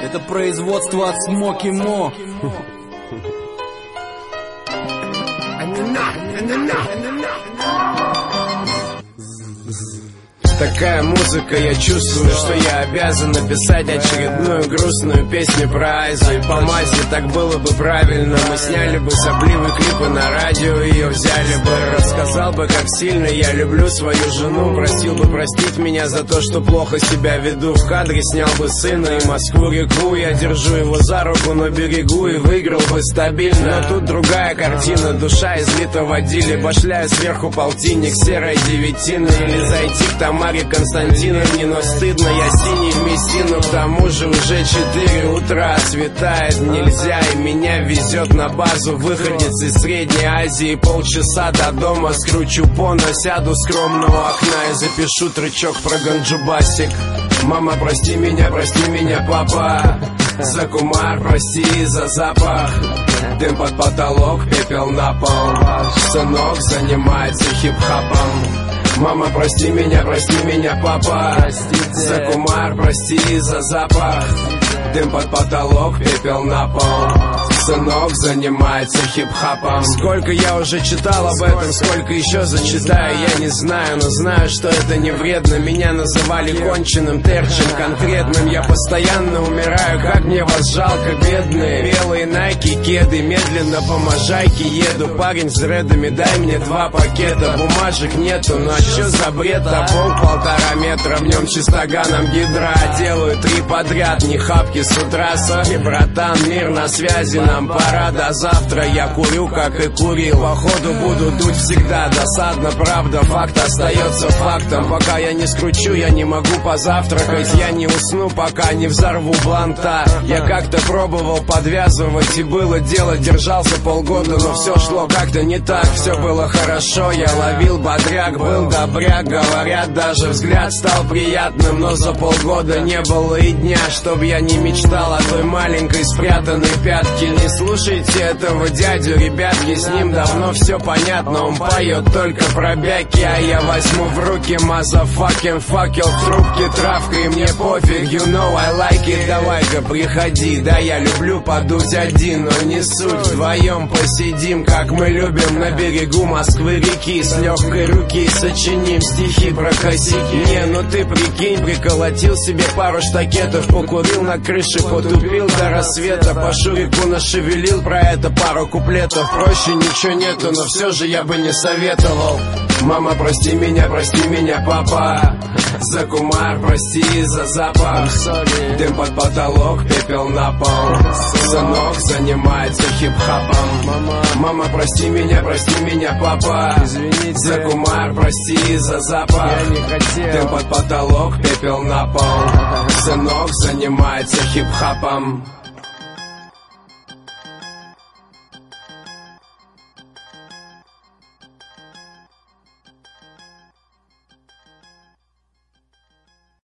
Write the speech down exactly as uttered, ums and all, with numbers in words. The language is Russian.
Это производство от Смоки Мо. Такая музыка, я чувствую, что я обязан написать очередную грустную песню про Айзу. И по мазе так было бы правильно. Мы сняли бы сопливые клипы на радио, ее взяли бы. Рассказал бы, как сильно я люблю свою жену. Просил бы простить меня за то, что плохо себя веду. В кадре снял бы сына и Москву-реку. Я держу его за руку на берегу и выиграл бы стабильно. Но тут другая картина, душа излита в водиле. Башляю сверху полтинник серой девятины. Или зайти к Тамаре Константиновне, но стыдно, я синий в Мессину. К тому же уже четыре утра, светает нельзя, и меня везет на базу выходец из Средней Азии. Полчаса до дома, скручу поно, сяду скромного окна и запишу трючок про ганджубасик. Мама, прости меня, прости меня, папа, за кумар, прости за запах. Дым под потолок, пепел на пол. Сынок занимается хип-хопом. Мама, прости меня, прости меня, папа, простите. За кумар, прости за запах. Дым под потолок, пепел на пол. Сынок занимается хип-хопом. Сколько я уже читал об этом, сколько еще зачитаю, я не знаю, но знаю, что это не вредно. Меня называли конченым, терчем конкретным. Я постоянно умираю, как мне вас жалко, бедные. Белые найки, кеды, медленно по можайке еду. Парень с дредами, дай мне два пакета. Бумажек нету, ну а чё за бред? А пол полтора метра, в нем чистоганом гидра. Делаю три подряд, не хапки с утра. Сори, братан, мир на связи, нам пора до завтра. Я курю, как и курил, походу буду дуть всегда. Досадно, правда, факт остается фактом. Пока я не скручу, я не могу позавтракать. Я не усну, пока не взорву бланта. Я как-то пробовал подвязывать, и было дело, держался полгода, но все шло как-то не так. Все было хорошо, я ловил бодряк, был добряк. Говорят, даже взгляд стал приятным, но за полгода не было и дня, чтоб я не мечтал о той маленькой спрятанной пятке. Не слушайте этого дядю, ребятки, с ним давно все понятно. Он поет только про бяки, а я возьму в руки мазафакин факел в трубке, травка, и мне пофиг, you know I like it. Давай-ка приходи, да я люблю подуть один, но не суть, вдвоем посидим, как мы любим на берегу Москвы-реки. С легкой руки сочиним стихи про косяки. Не, ну ты прикинь, приколотил себе пару штакетов, покурил на крыше, потупил до рассвета, по шурику нашевелил про это пару куплетов. Проще ничего нету, но все же я бы не советовал. Мама, прости меня, прости меня, папа, за кумар, прости за запах. Дым под потолок, пепел на пол. Сынок занимается хип-хопом. Мама, прости меня, прости меня, папа, извините. За кумар, прости за запах. Я не хотел. Дым под потолок, пепел на пол. Сынок занимается хип-хопом.